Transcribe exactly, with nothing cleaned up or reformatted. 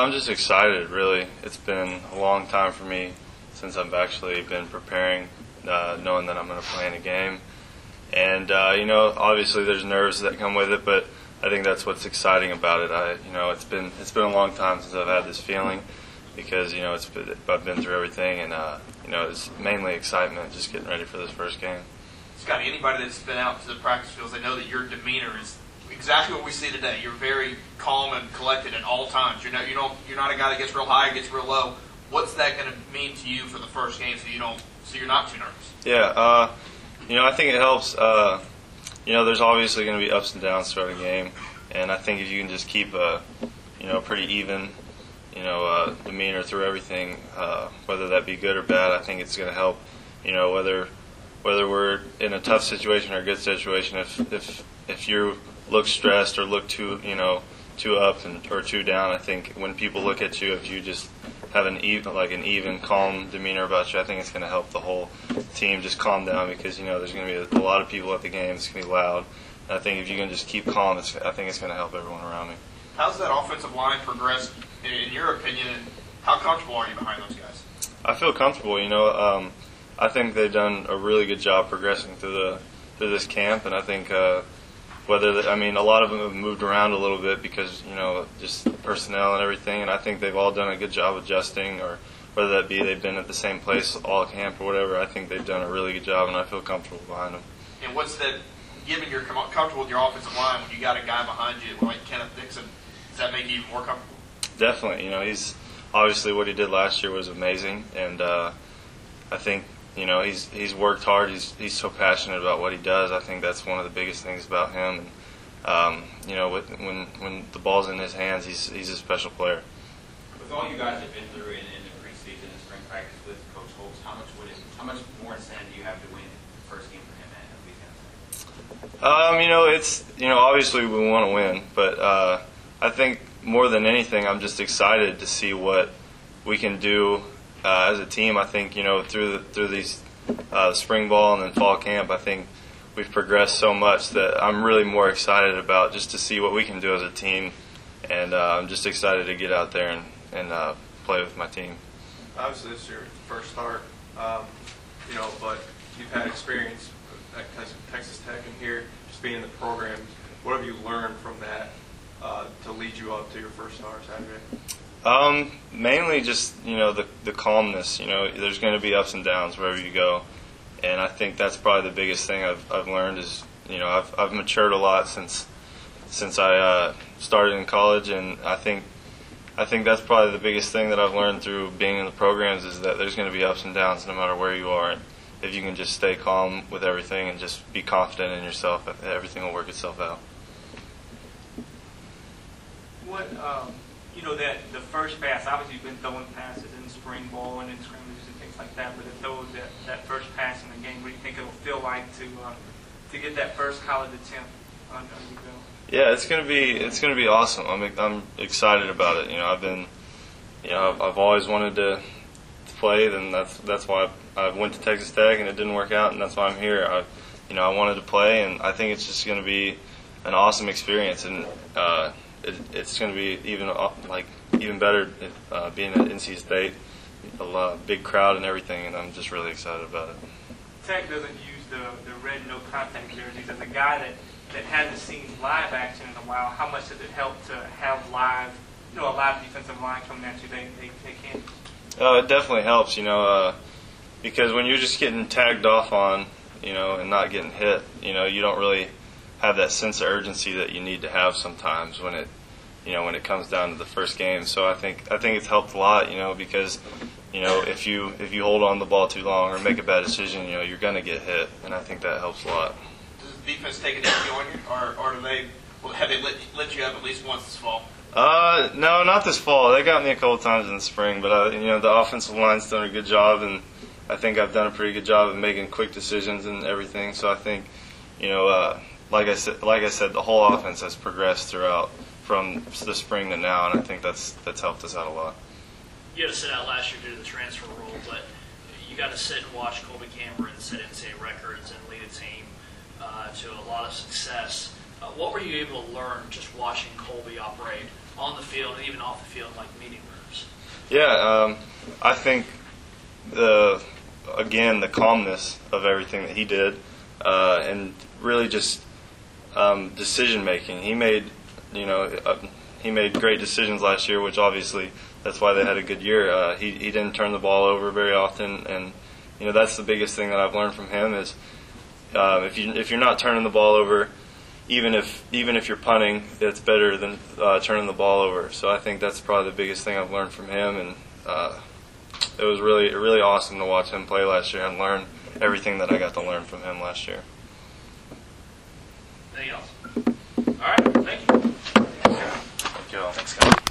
I'm just excited, really. It's been a long time for me since I've actually been preparing, uh, knowing that I'm going to play in a game. And, uh, you know, obviously there's nerves that come with it, but I think that's what's exciting about it. I, you know, it's been it's been a long time since I've had this feeling because, you know, it's been, I've been through everything, and, uh, you know, it's mainly excitement, just getting ready for this first game. Scotty, anybody that's been out to the practice fields, they know that your demeanor is exactly what we see today. You're very calm and collected at all times. You're not, you don't, you're not a guy that gets real high or gets real low. What's that going to mean to you for the first game, so you don't, so you're not too nervous? Yeah, uh, you know, I think it helps. Uh, you know, there's obviously going to be ups and downs throughout a game, and I think if you can just keep a, you know, pretty even, you know, uh, demeanor through everything, uh, whether that be good or bad, I think it's going to help. You know, whether whether we're in a tough situation or a good situation, if if if you look stressed or look too, you know, too up and or too down, I think when people look at you, if you just have an even, like an even, calm demeanor about you, I think it's going to help the whole team just calm down, because, you know, there's going to be a, a lot of people at the game. It's going to be loud. And I think if you can just keep calm, it's, I think it's going to help everyone around me. How's that offensive line progressed, in, in your opinion, and how comfortable are you behind those guys? I feel comfortable. You know, um, I think they've done a really good job progressing through the through this camp, and I think uh, whether they, I mean, a lot of them have moved around a little bit because, you know, just personnel and everything, and I think they've all done a good job adjusting, or whether that be they've been at the same place all camp or whatever. I think they've done a really good job, and I feel comfortable behind them. And what's that, given you're com- comfortable with your offensive line, when you got a guy behind you like Kenneth Dixon, does that make you even more comfortable? Definitely. You know, he's obviously what he did last year was amazing, and uh, I think, you know, he's he's worked hard. He's he's so passionate about what he does. I think that's one of the biggest things about him. And um, you know, with, when when the ball's in his hands, he's he's a special player. With all you guys have been through in, in the preseason and spring practice with Coach Holtz, how much would it, how much more incentive do you have to win the first game for him at Louisiana State? Um, you know, it's you know, obviously we want to win, but uh, I think more than anything, I'm just excited to see what we can do uh, as a team. I think, you know, through the, through these uh, spring ball and then fall camp, I think we've progressed so much that I'm really more excited about just to see what we can do as a team, and uh, I'm just excited to get out there and, and uh, play with my team. Obviously, this is your first start, um, you know, but you've had experience at Texas Tech and here, just being in the program. What have you learned from that uh, to lead you up to your first start Saturday? Um, mainly just, you know, the the calmness. You know, there's going to be ups and downs wherever you go, and I think that's probably the biggest thing I've I've learned is, you know, I've I've matured a lot since since I uh, started in college, and I think I think that's probably the biggest thing that I've learned through being in the programs is that there's going to be ups and downs no matter where you are. And if you can just stay calm with everything and just be confident in yourself, everything will work itself out. What, um, you know, that the first pass, obviously you've been throwing passes in spring ball and in scrimmages and things like that, but to throw that, that first pass in the game, what do you think it'll feel like to uh, to get that first college attempt under your belt? Yeah, it's gonna be it's gonna be awesome. I'm I'm excited about it. You know, I've been, you know, I've, I've always wanted to, to play, and that's that's why I went to Texas Tech, and it didn't work out, and that's why I'm here. I, you know, I wanted to play, and I think it's just gonna be an awesome experience, and uh, it, it's gonna be even like even better uh, being at N C State, a lot, big crowd and everything, and I'm just really excited about it. Tech doesn't use the the red no contact jerseys. As a guy that that hasn't seen live action in a while, how much does it help to have live, you know, a live defensive line coming at you? They they, they can't. Uh, it definitely helps, you know, uh, because when you're just getting tagged off on, you know, and not getting hit, you know, you don't really have that sense of urgency that you need to have sometimes when it, you know, when it comes down to the first game. So I think I think it's helped a lot, you know, because, you know, if you if you hold on the ball too long or make a bad decision, you know, you're gonna get hit, and I think that helps a lot. Does the defense take it easy on you, or, or do they, well, have they lit, lit you up at least once this fall? Uh, no, not this fall. They got me a couple times in the spring, but uh, you know, the offensive line's done a good job, and I think I've done a pretty good job of making quick decisions and everything. So I think, you know, uh, like I said, like I said, the whole offense has progressed throughout from the spring to now, and I think that's that's helped us out a lot. You had to sit out last year due to the transfer rule, but you got to sit and watch Colby Cameron set N C A A records and lead a team uh, to a lot of success. Uh, what were you able to learn just watching Colby operate on the field and even off the field, like meeting rooms? Yeah, um, I think the again the calmness of everything that he did, uh, and really just um, decision making. He made, you know, uh, he made great decisions last year, which obviously that's why they had a good year. Uh, he he didn't turn the ball over very often, and you know that's the biggest thing that I've learned from him is uh, if you if you're not turning the ball over, even if even if you're punting, it's better than uh, turning the ball over. So I think that's probably the biggest thing I've learned from him, and uh, it was really really awesome to watch him play last year and learn everything that I got to learn from him last year. Anything else? All right, thank you. Thank you all. Thanks, guys.